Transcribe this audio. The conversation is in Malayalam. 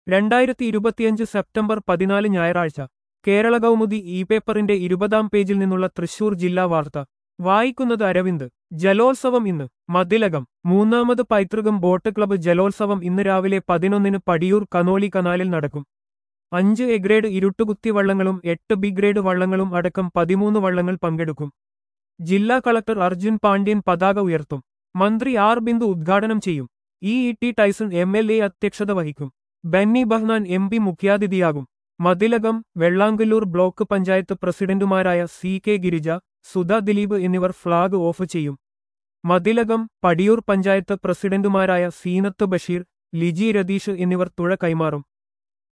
2025 സെപ്റ്റംബർ 14 ഞായറാഴ്ച കേരള കൗമുദി പേപ്പറിന്റെ 20-ാം പേജിൽ നിന്നുള്ള തൃശൂർ ജില്ലാ വാർത്ത വായിക്കുന്നത് അരവിന്ദ്. ജലോത്സവം ഇന്ന് മതിലകം. മൂന്നാമത് പൈതൃകം ബോട്ട് ക്ലബ്ബ് ജലോത്സവം ഇന്ന് രാവിലെ 11-ന് പടിയൂർ കനോലി കനാലിൽ നടക്കും. 5 എ ഗ്രേഡ് ഇരുട്ടുകുത്തി വള്ളങ്ങളും 8 ബി ഗ്രേഡ് വള്ളങ്ങളും അടക്കം 13 വള്ളങ്ങൾ പങ്കെടുക്കും. ജില്ലാ കളക്ടർ അർജുൻ പാണ്ഡ്യൻ പതാക ഉയർത്തും. മന്ത്രി ആർ ബിന്ദു ഉദ്ഘാടനം ചെയ്യും. ടി ടൈസൺ MLA അധ്യക്ഷത വഹിക്കും. ബെന്നി ബഹ്നാൻ MP മുഖ്യാതിഥിയാകും. മതിലകം, വെള്ളാങ്കല്ലൂർ ബ്ലോക്ക് പഞ്ചായത്ത് പ്രസിഡന്റുമാരായ CK ഗിരിജ, സുധ ദിലീപ് എന്നിവർ ഫ്ളാഗ് ഓഫ് ചെയ്യും. മതിലകം, പടിയൂർ പഞ്ചായത്ത് പ്രസിഡന്റുമാരായ സീനത്ത് ബഷീർ, ലിജി രതീഷ് എന്നിവർ തുഴ കൈമാറും.